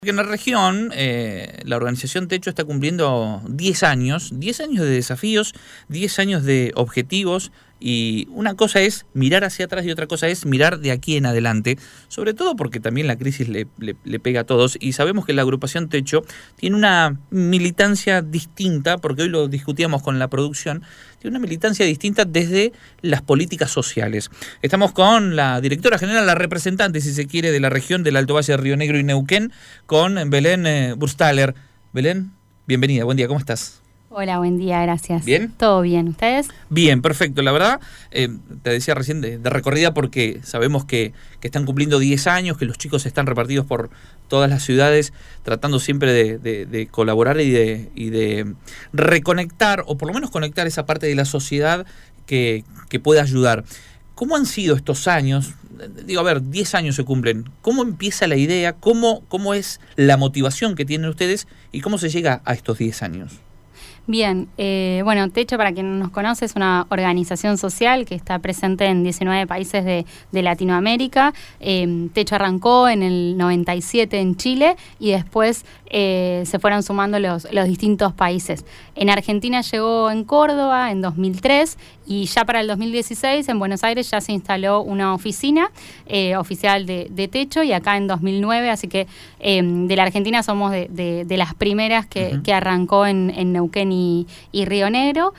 En la región, la organización Techo está cumpliendo 10 años de desafíos, 10 años de objetivos, y una cosa es mirar hacia atrás y otra cosa es mirar de aquí en adelante, sobre todo porque también la crisis le pega a todos, y sabemos que la agrupación Techo tiene una militancia distinta, porque hoy lo discutíamos con la producción, tiene una militancia distinta desde las políticas sociales. Estamos con la directora general, la representante, si se quiere, de la región del Alto Valle de Río Negro y Neuquén, con Belén Burstaller. Belén, bienvenida, buen día, ¿cómo estás? Hola, buen día, gracias. ¿Bien? ¿Todo bien? ¿Ustedes? Bien, perfecto. La verdad, te decía recién de recorrida porque sabemos que están cumpliendo 10 años, que los chicos están repartidos por todas las ciudades, tratando siempre de colaborar y de reconectar, o por lo menos conectar esa parte de la sociedad que pueda ayudar. ¿Cómo han sido estos años? Digo, a ver, 10 años se cumplen. ¿Cómo empieza la idea? ¿Cómo es la motivación que tienen ustedes? ¿Y cómo se llega a estos 10 años? Bien, bueno, Techo, para quien no nos conoce, es una organización social que está presente en 19 países de Latinoamérica. Techo arrancó en el 97 en Chile y después se fueron sumando los distintos países. En Argentina llegó en Córdoba en 2003 y ya para el 2016 en Buenos Aires ya se instaló una oficina oficial de Techo, y acá en 2009, así que de la Argentina somos de las primeras que arrancó en Neuquén y Río Negro.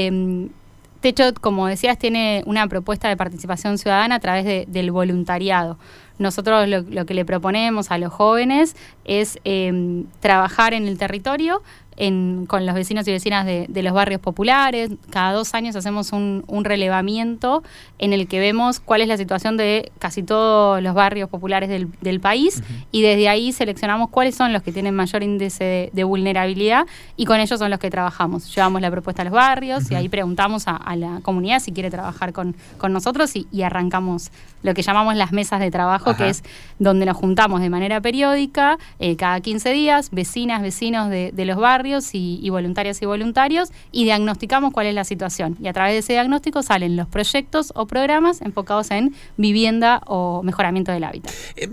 Techo, como decías, tiene una propuesta de participación ciudadana a través del voluntariado. Nosotros lo que le proponemos a los jóvenes es trabajar en el territorio, con los vecinos y vecinas de los barrios populares. Cada 2 años hacemos un relevamiento en el que vemos cuál es la situación de casi todos los barrios populares del país, y desde ahí seleccionamos cuáles son los que tienen mayor índice de vulnerabilidad, y con ellos son los que trabajamos. Llevamos la propuesta a los barrios y ahí preguntamos a la comunidad si quiere trabajar con nosotros, y arrancamos lo que llamamos las mesas de trabajo, que es donde nos juntamos de manera periódica, cada 15 días, vecinas, vecinos de los barrios y voluntarias y voluntarios, y diagnosticamos cuál es la situación. Y a través de ese diagnóstico salen los proyectos o programas enfocados en vivienda o mejoramiento del hábitat.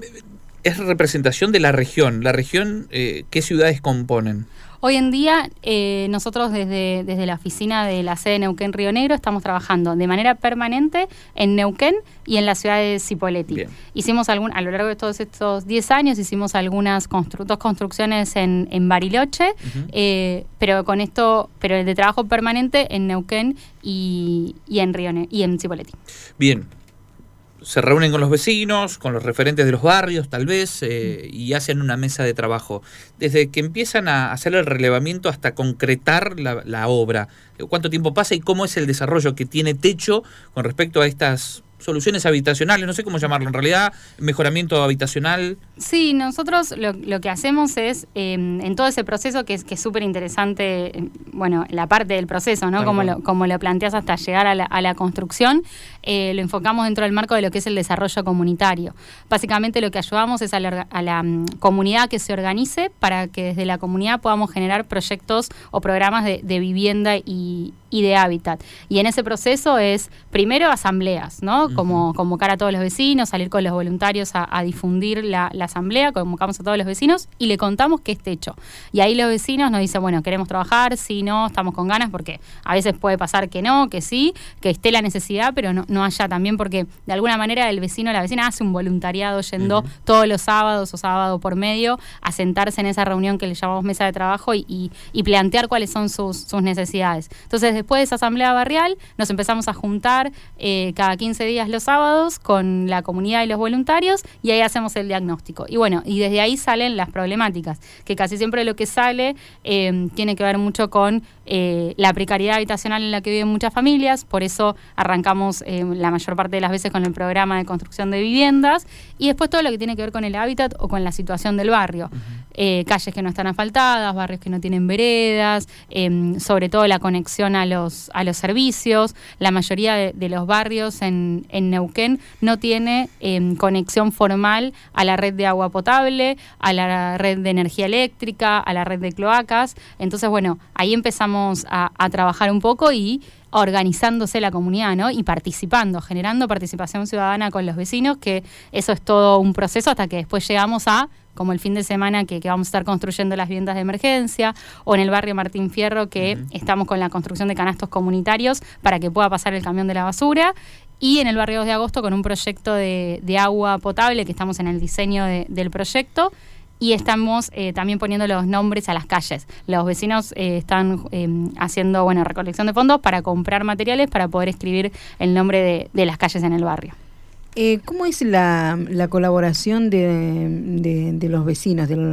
Es representación de la región. ¿La región qué ciudades componen? Hoy en día nosotros desde la oficina de la sede de Neuquén Río Negro estamos trabajando de manera permanente en Neuquén y en la ciudad de Cipolletti. Bien. Hicimos a lo largo de todos estos 10 años hicimos algunas dos construcciones en Bariloche, pero de trabajo permanente en Neuquén y en Cipolletti. Bien. Se reúnen con los vecinos, con los referentes de los barrios, tal vez, y hacen una mesa de trabajo. Desde que empiezan a hacer el relevamiento hasta concretar la obra, ¿cuánto tiempo pasa y cómo es el desarrollo que tiene Techo con respecto a estas soluciones habitacionales? No sé cómo llamarlo, en realidad, mejoramiento habitacional. Sí, nosotros lo que hacemos es, en todo ese proceso, que es súper interesante, bueno, la parte del proceso, ¿no? Como lo planteas hasta llegar a la construcción, lo enfocamos dentro del marco de lo que es el desarrollo comunitario. Básicamente lo que ayudamos es a la comunidad que se organice para que desde la comunidad podamos generar proyectos o programas de vivienda y de hábitat. Y en ese proceso es, primero, asambleas, ¿no? Como convocar a todos los vecinos, salir con los voluntarios a difundir la asamblea, convocamos a todos los vecinos y le contamos qué es Techo. Y ahí los vecinos nos dicen, bueno, queremos trabajar, sí, no, estamos con ganas, porque a veces puede pasar que no, que sí, que esté la necesidad, pero no haya también, porque de alguna manera el vecino o la vecina hace un voluntariado yendo todos los sábados o sábado por medio a sentarse en esa reunión que le llamamos mesa de trabajo y plantear cuáles son sus necesidades. Entonces, después de esa asamblea barrial, nos empezamos a juntar cada 15 días los sábados con la comunidad y los voluntarios, y ahí hacemos el diagnóstico. Y bueno, y desde ahí salen las problemáticas, que casi siempre lo que sale tiene que ver mucho con la precariedad habitacional en la que viven muchas familias. Por eso arrancamos la mayor parte de las veces con el programa de construcción de viviendas, y después todo lo que tiene que ver con el hábitat o con la situación del barrio. Calles que no están asfaltadas, barrios que no tienen veredas, sobre todo la conexión a los servicios. La mayoría de los barrios en Neuquén no tiene conexión formal a la red de agua potable, a la red de energía eléctrica, a la red de cloacas. Entonces, bueno, ahí empezamos a trabajar un poco y organizándose la comunidad, ¿no? Y participando, generando participación ciudadana con los vecinos, que eso es todo un proceso hasta que después llegamos a como el fin de semana que vamos a estar construyendo las viviendas de emergencia, o en el barrio Martín Fierro que estamos con la construcción de canastos comunitarios para que pueda pasar el camión de la basura, y en el barrio 2 de agosto con un proyecto de agua potable que estamos en el diseño del proyecto. Y estamos también poniendo los nombres a las calles. Los vecinos están haciendo recolección de fondos para comprar materiales para poder escribir el nombre de las calles en el barrio. ¿Cómo es la colaboración de los vecinos, de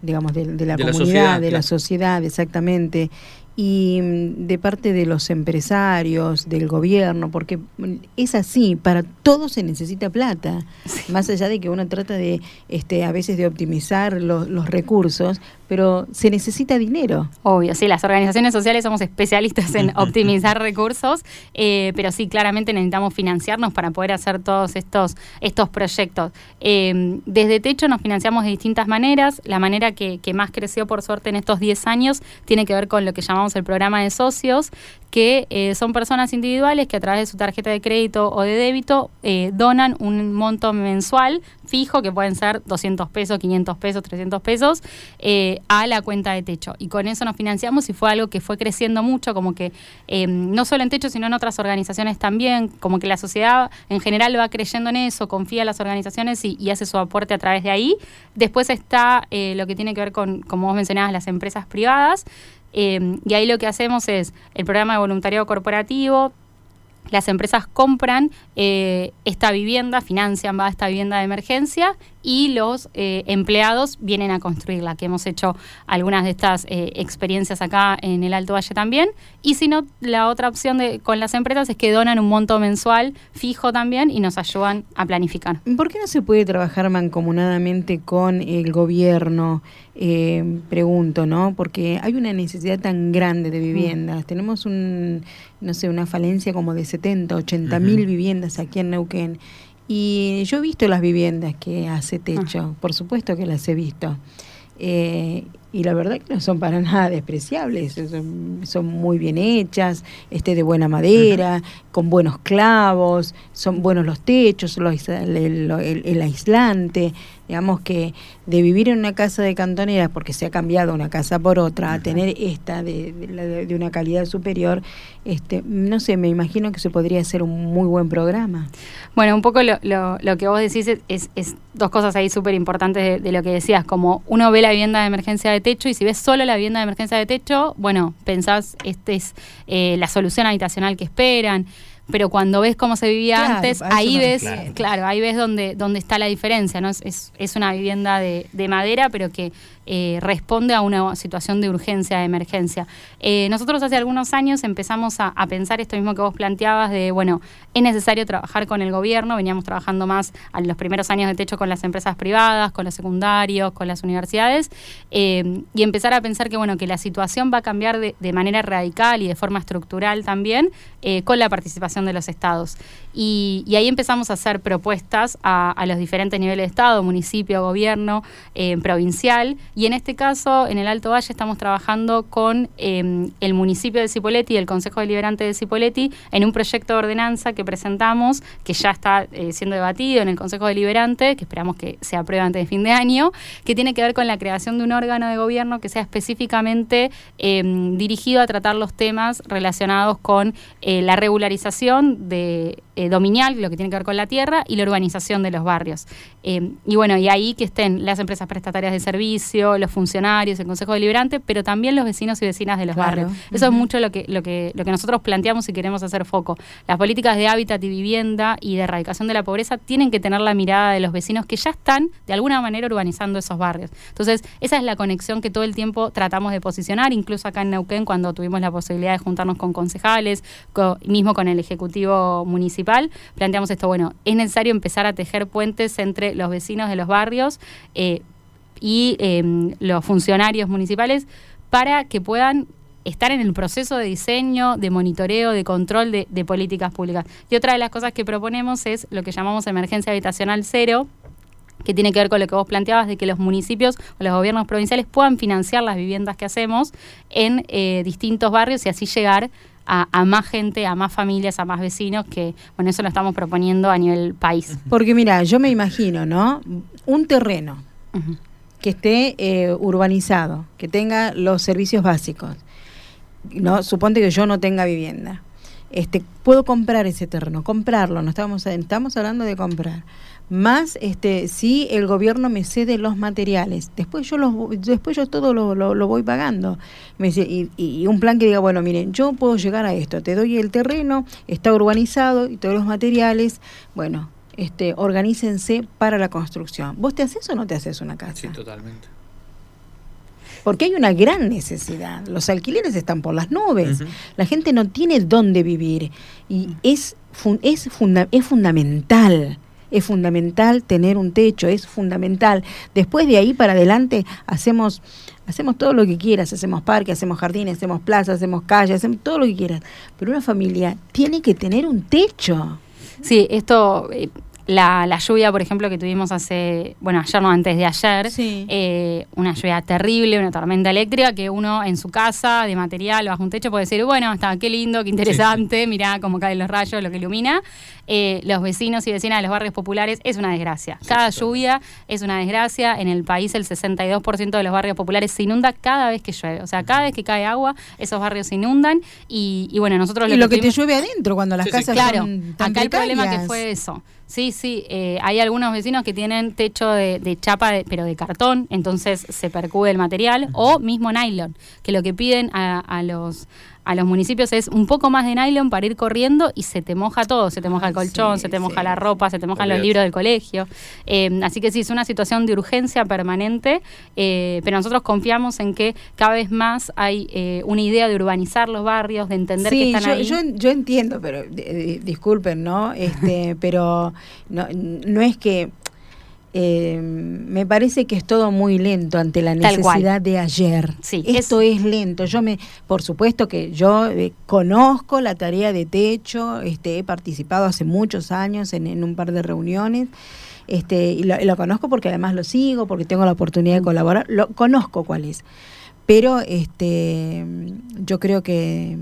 la comunidad, de la sociedad, exactamente? Y de parte de los empresarios, del gobierno, porque es así, para todo se necesita plata, más allá de que uno trata de a veces de optimizar los recursos, pero se necesita dinero. Obvio, sí, las organizaciones sociales somos especialistas en optimizar recursos, pero sí, claramente necesitamos financiarnos para poder hacer todos estos proyectos. Desde Techo nos financiamos de distintas maneras. La manera que más creció, por suerte, en estos 10 años tiene que ver con lo que llamamos el programa de socios, que son personas individuales que a través de su tarjeta de crédito o de débito donan un monto mensual fijo, que pueden ser 200 pesos, 500 pesos, 300 pesos, a la cuenta de Techo. Y con eso nos financiamos, y fue algo que fue creciendo mucho, como que no solo en Techo, sino en otras organizaciones también, como que la sociedad en general va creyendo en eso, confía en las organizaciones y hace su aporte a través de ahí. Después está lo que tiene que ver con, como vos mencionabas, las empresas privadas. Y ahí lo que hacemos es el programa de voluntariado corporativo. Las empresas compran esta vivienda, financian esta vivienda de emergencia, y los empleados vienen a construirla, que hemos hecho algunas de estas experiencias acá en el Alto Valle también. Y si no, la otra opción con las empresas es que donan un monto mensual fijo también y nos ayudan a planificar. ¿Por qué no se puede trabajar mancomunadamente con el gobierno? Pregunto, ¿no? Porque hay una necesidad tan grande de viviendas. Tenemos una falencia como de 70, 80 mil viviendas aquí en Neuquén. Y yo he visto las viviendas que hace Techo, por supuesto que las he visto. Y la verdad que no son para nada despreciables, son muy bien hechas, de buena madera, con buenos clavos, son buenos los techos, el aislante. Digamos que de vivir en una casa de cantoneras, porque se ha cambiado una casa por otra, a tener esta de una calidad superior, no sé, me imagino que se podría hacer un muy buen programa. Bueno, un poco lo que vos decís es dos cosas ahí súper importantes de lo que decías, como uno ve la vivienda de emergencia de Techo, y si ves solo la vivienda de emergencia de Techo, bueno, pensás, es la solución habitacional que esperan. Pero cuando ves cómo se vivía antes, ahí ves, ahí ves dónde está la diferencia, ¿no? Es una vivienda de madera, pero que responde a una situación de urgencia, de emergencia. Nosotros hace algunos años empezamos a pensar esto mismo que vos planteabas de, es necesario trabajar con el gobierno. Veníamos trabajando más en los primeros años de Techo con las empresas privadas, con los secundarios, con las universidades, y empezar a pensar que la situación va a cambiar de manera radical y de forma estructural también, con la participación de los estados. Y ahí empezamos a hacer propuestas a los diferentes niveles de estado, municipio, gobierno, provincial, y en este caso, en el Alto Valle, estamos trabajando con el municipio de Cipolletti y el Consejo Deliberante de Cipolletti en un proyecto de ordenanza que presentamos, que ya está siendo debatido en el Consejo Deliberante, que esperamos que se apruebe antes de fin de año, que tiene que ver con la creación de un órgano de gobierno que sea específicamente dirigido a tratar los temas relacionados con la regularización dominial, lo que tiene que ver con la tierra, y la urbanización de los barrios. Y ahí que estén las empresas prestatarias de servicio, los funcionarios, el Consejo Deliberante, pero también los vecinos y vecinas de los barrios. Eso es mucho lo que nosotros planteamos y queremos hacer foco. Las políticas de hábitat y vivienda y de erradicación de la pobreza tienen que tener la mirada de los vecinos que ya están, de alguna manera, urbanizando esos barrios. Entonces, esa es la conexión que todo el tiempo tratamos de posicionar, incluso acá en Neuquén, cuando tuvimos la posibilidad de juntarnos con concejales, mismo con el Ejecutivo Municipal, planteamos esto, es necesario empezar a tejer puentes entre los vecinos de los barrios y los funcionarios municipales para que puedan estar en el proceso de diseño, de monitoreo, de control de políticas públicas. Y otra de las cosas que proponemos es lo que llamamos emergencia habitacional cero, que tiene que ver con lo que vos planteabas, de que los municipios o los gobiernos provinciales puedan financiar las viviendas que hacemos en distintos barrios y así llegar a más gente, a más familias, a más vecinos, que eso lo estamos proponiendo a nivel país. Porque mira, yo me imagino, ¿no? Un terreno que esté urbanizado, que tenga los servicios básicos. No, suponte que yo no tenga vivienda. Puedo comprar ese terreno, comprarlo, no estamos hablando de comprar. Más si el gobierno me cede los materiales, después yo todo lo voy pagando. Me dice, y un plan que diga, bueno, miren, yo puedo llegar a esto, te doy el terreno, está urbanizado y todos los materiales, bueno, organícense para la construcción. ¿Vos te haces o no te haces una casa? Sí, totalmente. Porque hay una gran necesidad. Los alquileres están por las nubes. La gente no tiene dónde vivir. Y es fundamental. Es fundamental tener un techo, es fundamental. Después de ahí para adelante hacemos todo lo que quieras. Hacemos parques, hacemos jardines, hacemos plazas, hacemos calles, hacemos todo lo que quieras. Pero una familia tiene que tener un techo. Sí, esto... La lluvia, por ejemplo, que tuvimos ayer no, antes de ayer, sí. Una lluvia terrible, una tormenta eléctrica, que uno en su casa, de material, bajo un techo, puede decir, bueno, qué lindo, qué interesante, sí. Mirá cómo caen los rayos, lo que ilumina. Los vecinos y vecinas de los barrios populares es una desgracia. Cada lluvia es una desgracia. En el país el 62% de los barrios populares se inunda cada vez que llueve. O sea, cada vez que cae agua, esos barrios se inundan. Y bueno, nosotros... Y lo que te llueve adentro, cuando las casas claro, son tan acá precarias. El problema que fue eso. Sí, hay algunos vecinos que tienen techo de chapa, pero de cartón, entonces se percude el material, o mismo nylon, que lo que piden a los municipios es un poco más de nylon para ir corriendo y se te moja todo, se te moja el colchón, se te moja la ropa, se te mojan los libros del colegio. Así que sí, es una situación de urgencia permanente, pero nosotros confiamos en que cada vez más hay una idea de urbanizar los barrios, de entender que están ahí. Yo entiendo, pero disculpen, ¿no? Pero no es que... me parece que es todo muy lento ante la necesidad de ayer. Sí, esto es lento. Por supuesto que yo conozco la tarea de techo, he participado hace muchos años en un par de reuniones, y lo conozco porque además lo sigo, porque tengo la oportunidad de colaborar, lo conozco cuál es. Pero yo creo que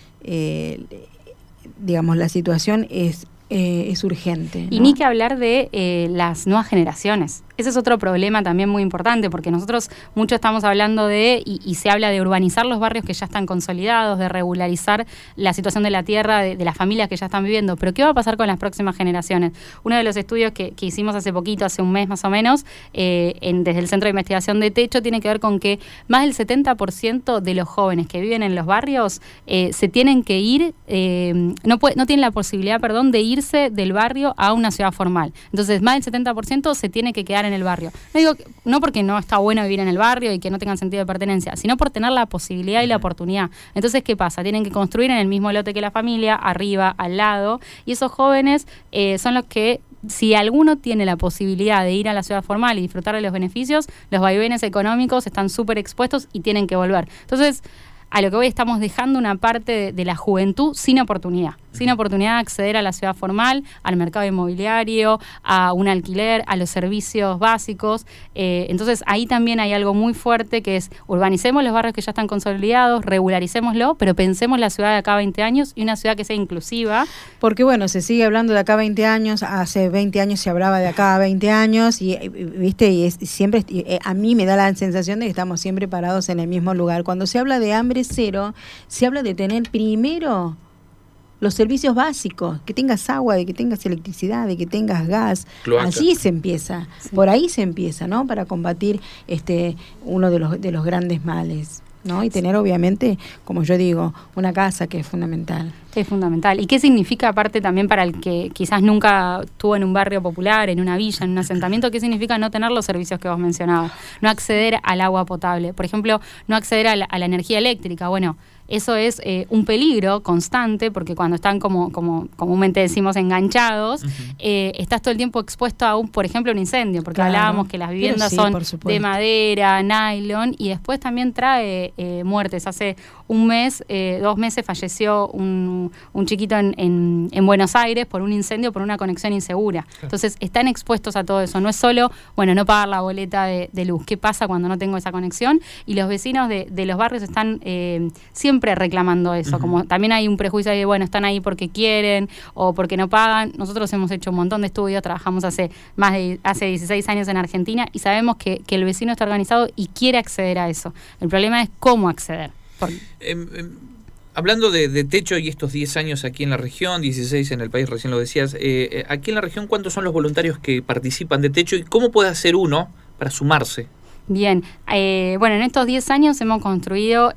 digamos la situación es urgente, ¿no? Y ni que hablar de las nuevas generaciones. Ese es otro problema también muy importante, porque nosotros mucho estamos hablando y se habla de urbanizar los barrios que ya están consolidados, de regularizar la situación de la tierra, de las familias que ya están viviendo. Pero ¿qué va a pasar con las próximas generaciones? Uno de los estudios que hicimos hace poquito, hace un mes más o menos, desde el Centro de Investigación de Techo, tiene que ver con que más del 70% de los jóvenes que viven en los barrios se tienen que ir, no tienen la posibilidad, de irse del barrio a una ciudad formal. Entonces, más del 70% se tiene que quedar en el barrio. No porque no está bueno vivir en el barrio y que no tengan sentido de pertenencia, sino por tener la posibilidad y la oportunidad. Entonces, ¿qué pasa? Tienen que construir en el mismo lote que la familia, arriba, al lado, y esos jóvenes son los que, si alguno tiene la posibilidad de ir a la ciudad formal y disfrutar de los beneficios, los vaivenes económicos están súper expuestos y tienen que volver. Entonces, a lo que hoy estamos dejando una parte de la juventud sin oportunidad de acceder a la ciudad formal, al mercado inmobiliario, a un alquiler, a los servicios básicos. Entonces ahí también hay algo muy fuerte, que es urbanicemos los barrios que ya están consolidados, regularicémoslo, pero pensemos la ciudad de acá a 20 años y una ciudad que sea inclusiva. Porque bueno, se sigue hablando de acá a 20 años, hace 20 años se hablaba de acá a 20 años y viste, y siempre a mí me da la sensación de que estamos siempre parados en el mismo lugar. Cuando se habla de hambre cero, se habla de tener primero los servicios básicos, que tengas agua, de que tengas electricidad, de que tengas gas. Cloaca. Allí se empieza, por ahí se empieza, ¿no? Para combatir uno de los grandes males, ¿no? Y tener, obviamente, como yo digo, una casa, que es fundamental. Es fundamental. ¿Y qué significa, aparte, también para el que quizás nunca estuvo en un barrio popular, en una villa, en un asentamiento? ¿Qué significa no tener los servicios que vos mencionabas? No acceder al agua potable. Por ejemplo, no acceder a la energía eléctrica. Bueno, eso es un peligro constante, porque cuando están, como comúnmente decimos, enganchados, estás todo el tiempo expuesto a por ejemplo, un incendio, porque hablábamos que las viviendas son de madera, nylon, y después también trae muertes. Hace un mes, 2 meses falleció un un chiquito en Buenos Aires por un incendio, por una conexión insegura. Claro. Entonces están expuestos a todo eso. No es solo, bueno, no pagar la boleta de luz. ¿Qué pasa cuando no tengo esa conexión? Y los vecinos de los barrios están siempre reclamando eso. Como también hay un prejuicio de, bueno, están ahí porque quieren o porque no pagan. Nosotros hemos hecho un montón de estudios, trabajamos hace 16 años en Argentina y sabemos que el vecino está organizado y quiere acceder a eso. El problema es cómo acceder. Hablando de Techo y estos 10 años aquí en la región, 16 en el país, recién lo decías, aquí en la región, ¿cuántos son los voluntarios que participan de Techo y cómo puede hacer uno para sumarse? Bien, bueno, en estos 10 años hemos construido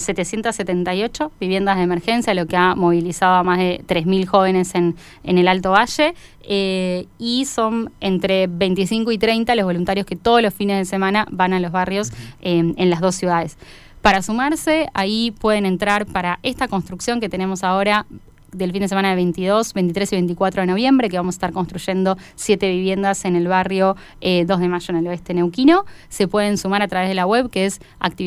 778 viviendas de emergencia, lo que ha movilizado a más de 3.000 jóvenes en el Alto Valle, y son entre 25 y 30 los voluntarios que todos los fines de semana van a los barrios en las dos ciudades. Para sumarse, ahí pueden entrar para esta construcción que tenemos ahora del fin de semana de 22, 23 y 24 de noviembre, que vamos a estar construyendo 7 viviendas en el barrio 2 de Mayo en el oeste neuquino. Se pueden sumar a través de la web, que es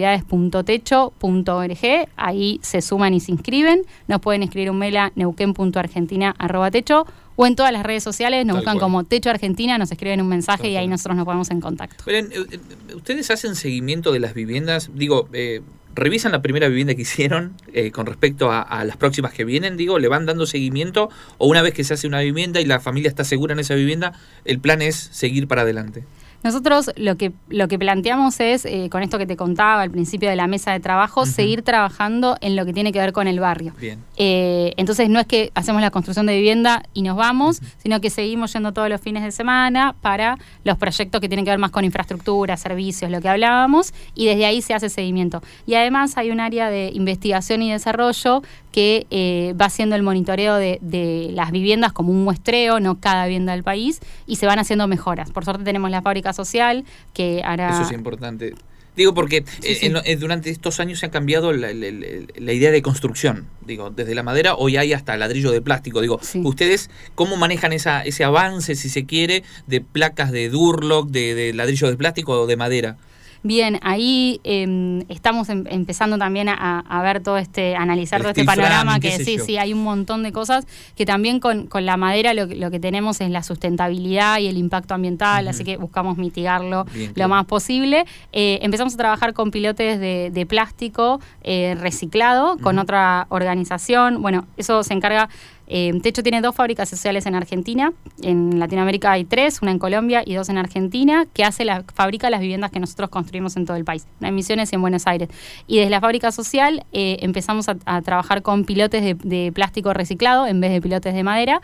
actividades.techo.org. Ahí se suman y se inscriben. Nos pueden escribir un mail a neuquén.argentina@techo, o en todas las redes sociales nos buscan como Techo Argentina, nos escriben un mensaje y ahí nosotros nos ponemos en contacto. Miren, ¿ustedes hacen seguimiento de las viviendas? Digo, ¿revisan la primera vivienda que hicieron con respecto a las próximas que vienen? Digo, ¿le van dando seguimiento? ¿O una vez que se hace una vivienda y la familia está segura en esa vivienda, el plan es seguir para adelante? Nosotros lo que planteamos es, con esto que te contaba al principio de la mesa de trabajo, seguir trabajando en lo que tiene que ver con el barrio. Bien. Entonces no es que hacemos la construcción de vivienda y nos vamos, sino que seguimos yendo todos los fines de semana para los proyectos que tienen que ver más con infraestructura, servicios, lo que hablábamos, y desde ahí se hace seguimiento. Y además hay un área de investigación y desarrollo que va haciendo el monitoreo de las viviendas como un muestreo, no cada vivienda del país, y se van haciendo mejoras. Por suerte tenemos la fábrica social que hará... Eso es importante. Digo porque durante estos años se ha cambiado la idea de construcción. Digo, desde la madera hoy hay hasta ladrillo de plástico. Digo, ¿ustedes cómo manejan ese avance, si se quiere, de placas de Durlock, de ladrillo de plástico o de madera? Bien, ahí estamos empezando también a ver analizar todo este panorama, que sí, hay un montón de cosas que también con la madera lo que tenemos es la sustentabilidad y el impacto ambiental, así que buscamos mitigarlo lo más posible. Empezamos a trabajar con pilotes de plástico reciclado con otra organización. Bueno, eso se encarga... Techo tiene 2 fábricas sociales en Argentina. En Latinoamérica hay 3, una en Colombia y 2 en Argentina, que fabrica las viviendas que nosotros construimos en todo el país, una en Misiones y en Buenos Aires. Y desde la fábrica social empezamos a trabajar con pilotes de plástico reciclado en vez de pilotes de madera.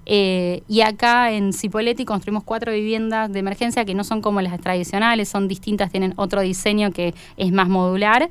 Y acá en Cipolletti construimos 4 viviendas de emergencia que no son como las tradicionales, son distintas, tienen otro diseño que es más modular.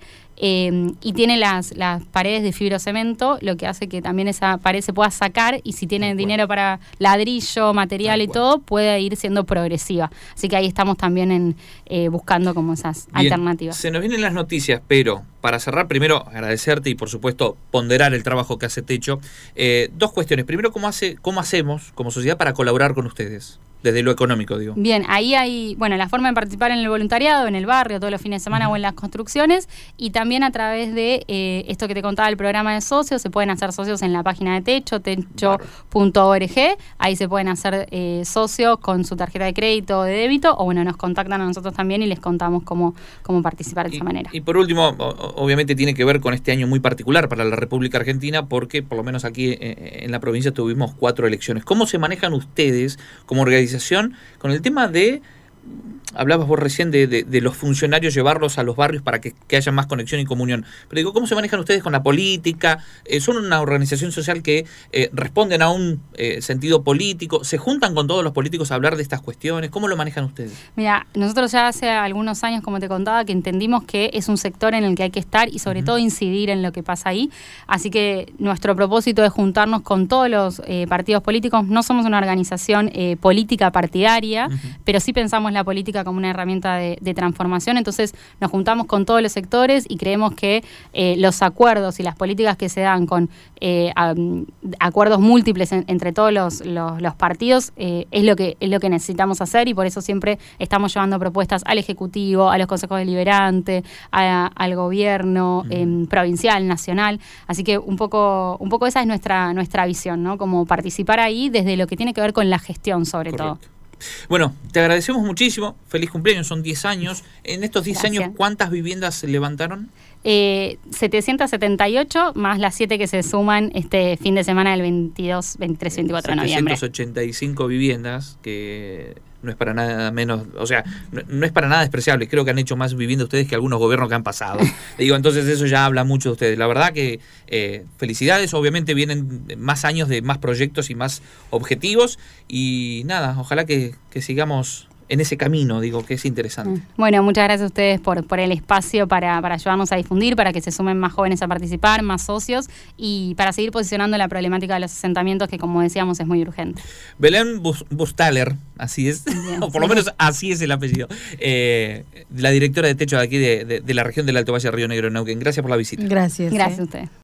Y tiene las paredes de fibrocemento, lo que hace que también esa pared se pueda sacar y si tiene dinero para ladrillo, material y todo, puede ir siendo progresiva. Así que ahí estamos también buscando como esas alternativas. Se nos vienen las noticias, pero para cerrar, primero agradecerte y por supuesto ponderar el trabajo que hace Techo. 2 cuestiones. Primero, ¿cómo hacemos como sociedad para colaborar con ustedes? Desde lo económico, digo. Bien, ahí hay, la forma de participar en el voluntariado, en el barrio, todos los fines de semana o en las construcciones, y también a través de esto que te contaba, el programa de socios, se pueden hacer socios en la página de Techo, techo.org, ahí se pueden hacer socios con su tarjeta de crédito o de débito, o nos contactan a nosotros también y les contamos cómo participar de esa manera. Y por último, obviamente tiene que ver con este año muy particular para la República Argentina, porque por lo menos aquí en la provincia tuvimos 4 elecciones. ¿Cómo se manejan ustedes como organización con el tema de, hablabas vos recién de los funcionarios, llevarlos a los barrios para que haya más conexión y comunión? Pero digo, ¿cómo se manejan ustedes con la política? ¿Son una organización social que responden a un sentido político? ¿Se juntan con todos los políticos a hablar de estas cuestiones? ¿Cómo lo manejan ustedes? Mira, nosotros ya hace algunos años, como te contaba, que entendimos que es un sector en el que hay que estar y sobre todo incidir en lo que pasa ahí. Así que nuestro propósito es juntarnos con todos los partidos políticos. No somos una organización política partidaria, pero sí pensamos vemos la política como una herramienta de transformación, entonces nos juntamos con todos los sectores y creemos que los acuerdos y las políticas que se dan con acuerdos múltiples entre todos los partidos es lo que necesitamos hacer, y por eso siempre estamos llevando propuestas al Ejecutivo, a los consejos deliberantes, al gobierno provincial, nacional. Así que un poco esa es nuestra visión, ¿no? Como participar ahí desde lo que tiene que ver con la gestión, sobre todo. Bueno, te agradecemos muchísimo. Feliz cumpleaños, son 10 años. En estos 10 Gracias. años, ¿cuántas viviendas se levantaron? 778 más las 7 que se suman este fin de semana del 22, 23, 24 de noviembre. 785 viviendas, que no es para nada menos, o sea, no es para nada despreciable. Creo que han hecho más vivienda ustedes que algunos gobiernos que han pasado. Digo, entonces eso ya habla mucho de ustedes. La verdad que felicidades, obviamente vienen más años de más proyectos y más objetivos, y nada, ojalá que sigamos en ese camino, digo, que es interesante. Bueno, muchas gracias a ustedes por el espacio para ayudarnos a difundir, para que se sumen más jóvenes a participar, más socios, y para seguir posicionando la problemática de los asentamientos, que como decíamos es muy urgente. Belén Bustaler, así es, Bien, o por lo menos así es el apellido, la directora de techo de aquí de la región del Alto Valle Río Negro, Neuquén. Gracias por la visita. Gracias. Gracias a ustedes.